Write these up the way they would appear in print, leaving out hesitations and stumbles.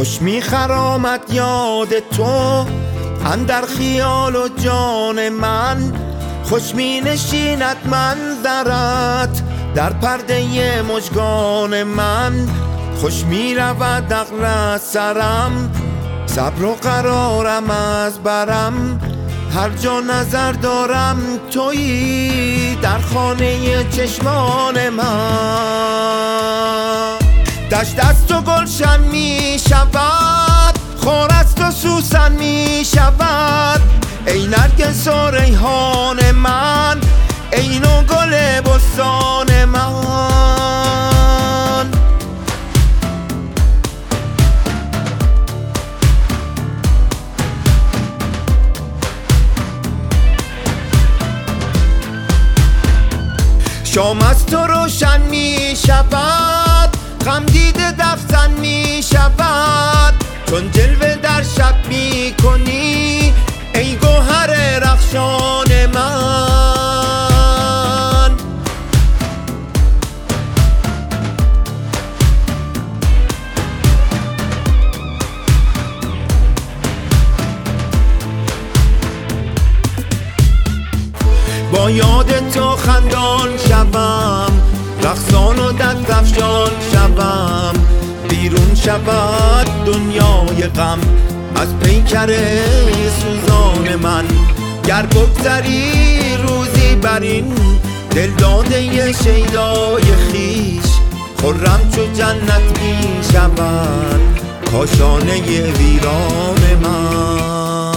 خوش می‌خرامد یاد تو اندر خیال و جان من، خوش می نشیند منظرت در پرده مژگان من، خوش می رود عقل سرم، صبر و قرارم از برم، هر جا نظر دارم تویی در خانه چشمان من. دشت از تو گلشن می شود، خار از تو سوسن می شود، ای نرگس و ریحان من، ای نو گل بستان من. شام از تو روشن می شود، غم دیده دفزن می شود، چون جلوه در شب می کنی ای گوهر رخشان من. با یاد تو خندان شوم، رقصان و دست‌افشان شوم، بیرون شود دنیای غم از پیکر سوزان من. گر بگذری روزی بر این دل داده شیدای خویش، خرم چو جنت می شود کاشانه ویران من.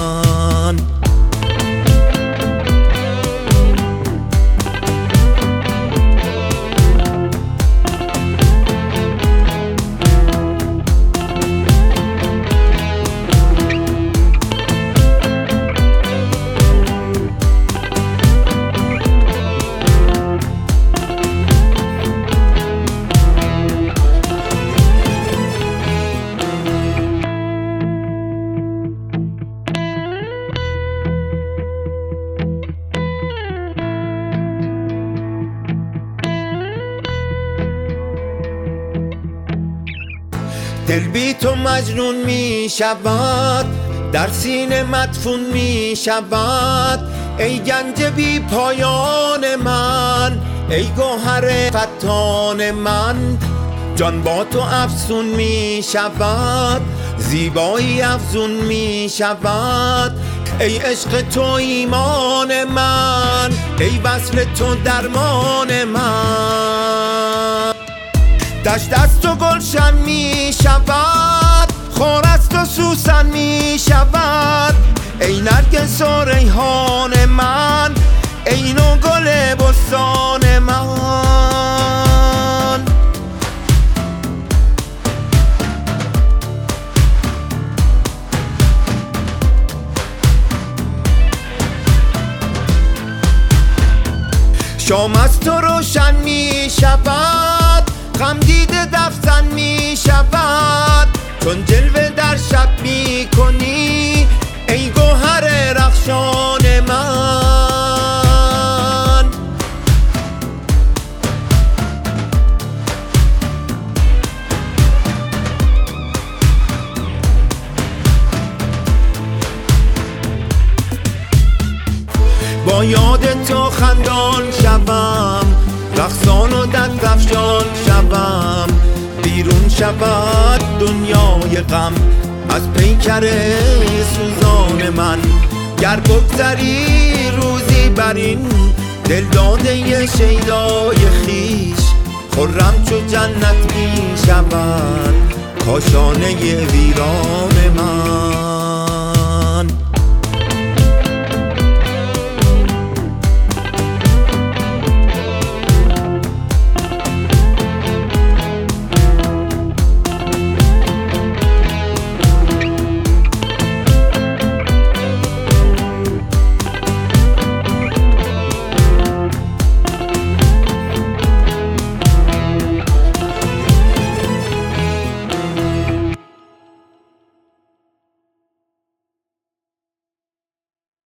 دل بی تو مجنون می شود، در سینه مدفون می شود، ای گنج بی پایان من، ای گوهر فتان من. جان با تو افسون می شود، زیبایی افزون می شود، ای عشق تو ایمان من، ای وصل تو درمان من. دشت از تو گلشن می شود، خار از تو سوسن می شود، ای نرگس و ریحان من، ای نو گل بستان من. شام از تو روشن می شود، غم دیده دفزن می شود، چون جلوه در شب می کنی ای گوهر رخشان من. با یاد تو خندان شوم، رقصان و دست‌افشان شوم، بیرون شود دنیای غم از پیکر سوزان من. گر بگذری روزی بر این دل داده شیدای خویش، خرم چو جنت می شود کاشانه ویران من.